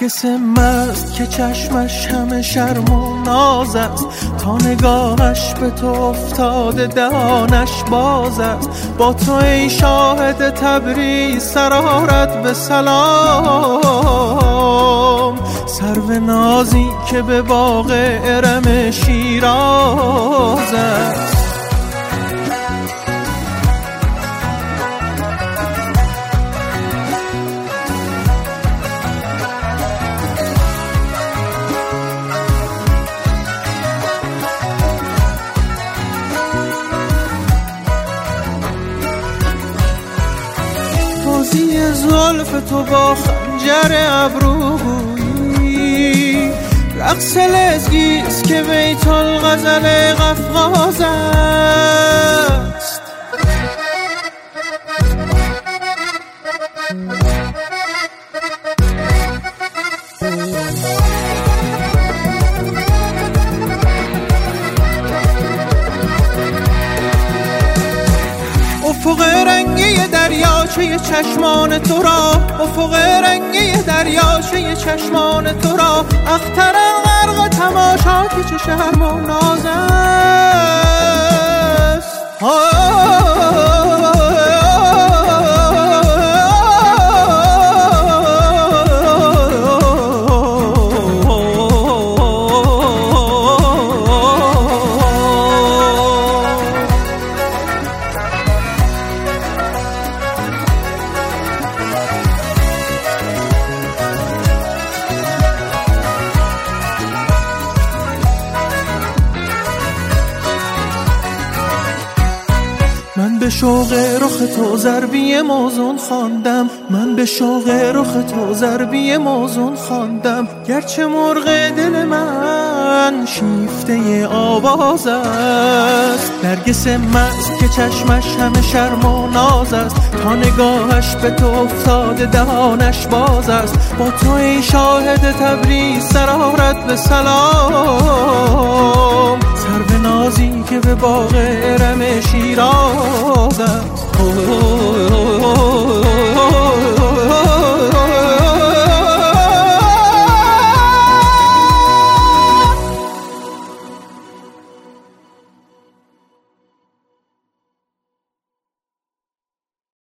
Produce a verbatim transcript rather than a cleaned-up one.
نرگس مست که چشمش همه شرم و ناز است، تا نگاهش به تو افتاده دهانش باز است. با تو ای شاهد تبریز سرارت به سلام، سرو نازی که به باغ ارم شیراز است. بازی زلف تو با خنجر ابرویی، رقص لزگیست که بیت الغزل قفقاز است. افق رنگی دریاچه چشمان تو را، افق رنگی دریاچه چشمان تو را، اخترم غرق تماشا که چه شرم و ناز است. من به شوق رخ تو ضربی موزون خواندم، من به شوق رخ تو ضربی موزون خواندم، گرچه مرغ دل من شیفته آواز است. نرگس مست که چشمش همه شرم و ناز است، تا نگاهش به تو افتاده دهانش باز است. با تو ای شاهد تبریز سرارت به سلام، سرو نازی که به باغ ارم شیراز است.